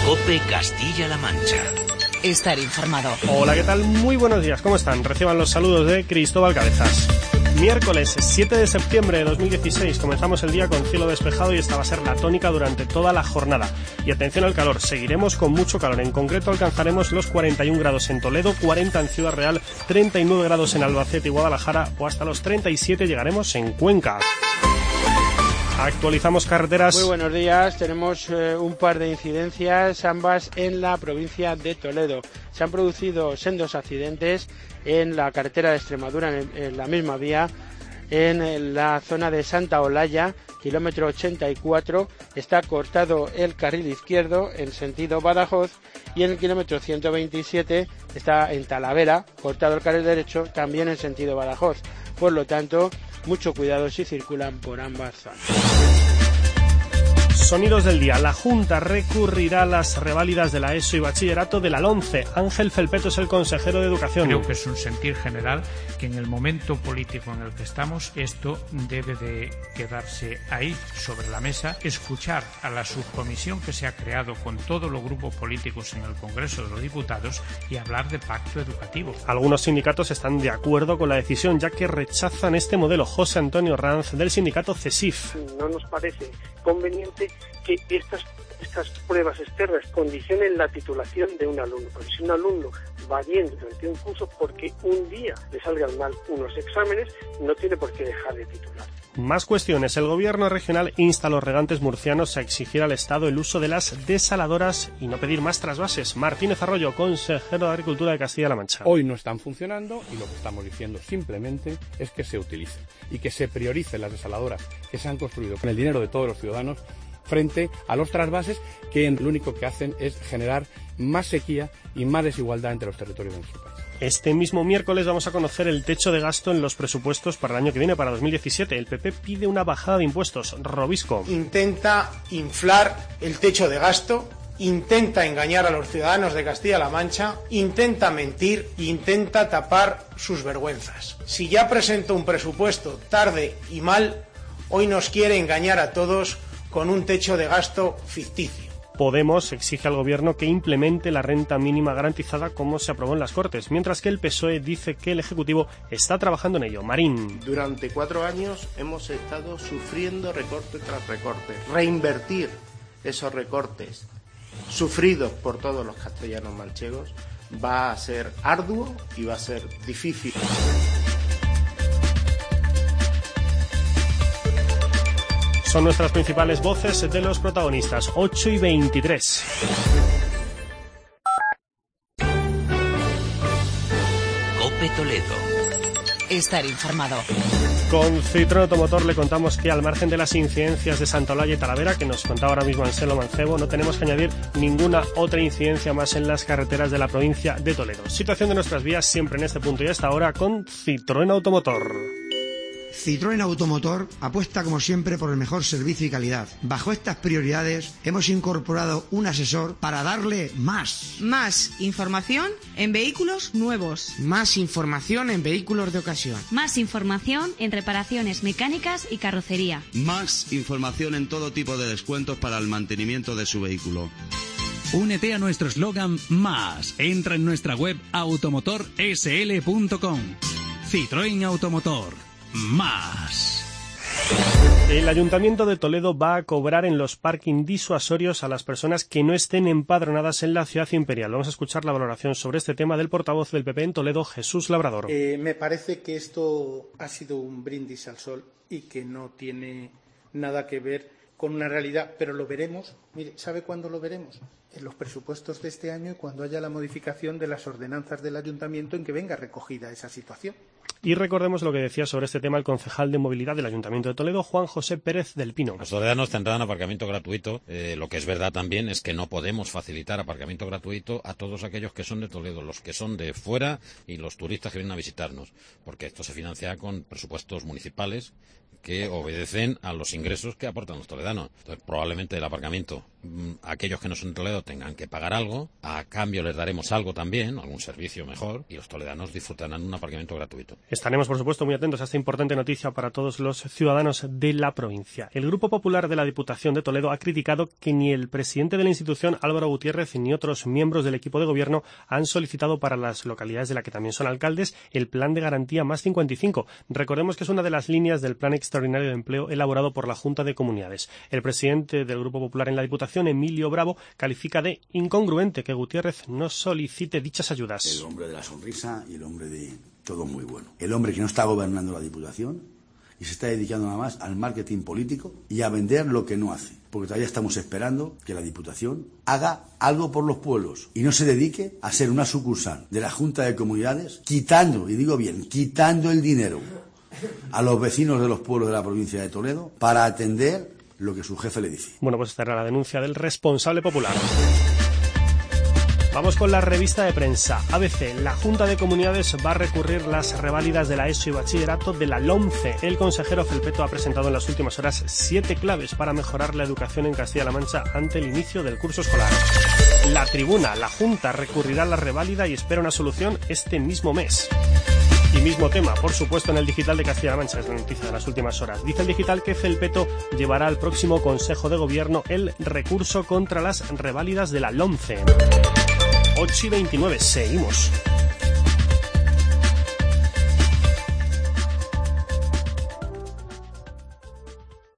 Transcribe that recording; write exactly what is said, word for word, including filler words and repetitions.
COPE Castilla-La Mancha. Estar informado. Hola, ¿qué tal? Muy buenos días, ¿cómo están? Reciban los saludos de Cristóbal Cabezas. Miércoles siete de septiembre de dos mil dieciséis, comenzamos el día con cielo despejado y esta va a ser la tónica durante toda la jornada. Y atención al calor, seguiremos con mucho calor, en concreto alcanzaremos los cuarenta y un grados en Toledo, cuarenta en Ciudad Real, treinta y nueve grados en Albacete y Guadalajara o hasta los treinta y siete llegaremos en Cuenca. Actualizamos carreteras. Muy buenos días, tenemos eh, un par de incidencias, ambas en la provincia de Toledo. Se han producido sendos accidentes en la carretera de Extremadura, en, en la misma vía, en la zona de Santa Olalla, kilómetro ochenta y cuatro, está cortado el carril izquierdo en sentido Badajoz, y en el kilómetro ciento veintisiete está en Talavera, cortado el carril derecho, también en sentido Badajoz. Por lo tanto, mucho cuidado si circulan por ambas zonas. Sonidos del día. La Junta recurrirá a las reválidas de la ESO y bachillerato de la LOMCE. Ángel Felpeto es el consejero de Educación. Creo que es un sentir general que en el momento político en el que estamos esto debe de quedarse ahí sobre la mesa, escuchar a la subcomisión que se ha creado con todos los grupos políticos en el Congreso de los Diputados y hablar de pacto educativo. Algunos sindicatos están de acuerdo con la decisión ya que rechazan este modelo. José Antonio Ranz del sindicato CESIF. No nos parece conveniente que estas estas pruebas externas condicionen la titulación de un alumno, porque si un alumno va bien durante un curso, porque un día le salgan mal unos exámenes, no tiene por qué dejar de titular. Más cuestiones. El gobierno regional insta a los regantes murcianos a exigir al Estado el uso de las desaladoras y no pedir más trasvases. Martínez Arroyo, consejero de Agricultura de Castilla-La Mancha. Hoy no están funcionando y lo que estamos diciendo simplemente es que se utilicen y que se prioricen las desaladoras que se han construido con el dinero de todos los ciudadanos frente a los trasvases que lo único que hacen es generar más sequía y más desigualdad entre los territorios de nuestro país. Este mismo miércoles vamos a conocer el techo de gasto en los presupuestos para el año que viene, para dos mil diecisiete. El P P pide una bajada de impuestos. Robisco. Intenta inflar el techo de gasto, intenta engañar a los ciudadanos de Castilla-La Mancha, intenta mentir e intenta tapar sus vergüenzas. Si ya presentó un presupuesto tarde y mal, hoy nos quiere engañar a todos con un techo de gasto ficticio. Podemos exige al gobierno que implemente la renta mínima garantizada como se aprobó en las Cortes, mientras que el P S O E dice que el Ejecutivo está trabajando en ello. Marín. Durante cuatro años hemos estado sufriendo recorte tras recorte. Reinvertir esos recortes sufridos por todos los castellanos manchegos va a ser arduo y va a ser difícil. Son nuestras principales voces de los protagonistas. ocho y veintitrés. COPE Toledo. Estar informado. Con Citroën Automotor le contamos que al margen de las incidencias de Santa Olalla y Talavera, que nos contaba ahora mismo Anselmo Mancebo, no tenemos que añadir ninguna otra incidencia más en las carreteras de la provincia de Toledo. Situación de nuestras vías siempre en este punto y hasta ahora con Citroën Automotor. Citroën Automotor apuesta como siempre por el mejor servicio y calidad. Bajo estas prioridades hemos incorporado un asesor para darle más. Más información en vehículos nuevos. Más información en vehículos de ocasión. Más información en reparaciones mecánicas y carrocería. Más información en todo tipo de descuentos para el mantenimiento de su vehículo. Únete a nuestro eslogan Más. Entra en nuestra web automotor s l punto com. Citroën Automotor. Más. El Ayuntamiento de Toledo va a cobrar en los parking disuasorios a las personas que no estén empadronadas en la ciudad imperial. Vamos a escuchar la valoración sobre este tema del portavoz del P P en Toledo, Jesús Labrador. Eh, me parece que esto ha sido un brindis al sol y que no tiene nada que ver con una realidad, pero lo veremos. Mire, ¿sabe cuándo lo veremos? En los presupuestos de este año y cuando haya la modificación de las ordenanzas del Ayuntamiento en que venga recogida esa situación. Y recordemos lo que decía sobre este tema el concejal de movilidad del Ayuntamiento de Toledo, Juan José Pérez del Pino. Los toledanos tendrán aparcamiento gratuito. Eh, lo que es verdad también es que no podemos facilitar aparcamiento gratuito a todos aquellos que son de Toledo, los que son de fuera y los turistas que vienen a visitarnos, porque esto se financia con presupuestos municipales que obedecen a los ingresos que aportan los toledanos. Entonces, probablemente el aparcamiento mm, aquellos que no son de Toledo tengan que pagar algo, a cambio les daremos algo también, algún servicio mejor, y los toledanos disfrutarán un aparcamiento gratuito. Estaremos, por supuesto, muy atentos a esta importante noticia para todos los ciudadanos de la provincia. El Grupo Popular de la Diputación de Toledo ha criticado que ni el presidente de la institución, Álvaro Gutiérrez, ni otros miembros del equipo de gobierno han solicitado para las localidades de la que también son alcaldes el plan de garantía más cincuenta y cinco. Recordemos que es una de las líneas del plan extraordinario de empleo elaborado por la Junta de Comunidades. El presidente del Grupo Popular en la Diputación, Emilio Bravo, califica de incongruente que Gutiérrez no solicite dichas ayudas. El hombre de la sonrisa y el hombre de todo muy bueno. El hombre que no está gobernando la Diputación y se está dedicando nada más al marketing político y a vender lo que no hace. Porque todavía estamos esperando que la Diputación haga algo por los pueblos y no se dedique a ser una sucursal de la Junta de Comunidades, quitando, y digo bien, quitando el dinero a los vecinos de los pueblos de la provincia de Toledo para atender lo que su jefe le dice. Bueno, pues esta era la denuncia del responsable popular. Vamos con la revista de prensa. A B C, la Junta de Comunidades va a recurrir las reválidas de la ESO y bachillerato de la LOMCE. El consejero Felpeto ha presentado en las últimas horas siete claves para mejorar la educación en Castilla-La Mancha ante el inicio del curso escolar. La Tribuna, la Junta recurrirá a la reválida y espera una solución este mismo mes. Y mismo tema, por supuesto, en el Digital de Castilla-La Mancha, es la noticia de las últimas horas. Dice el Digital que Felpeto llevará al próximo Consejo de Gobierno el recurso contra las reválidas de la LOMCE. ocho y veintinueve, seguimos.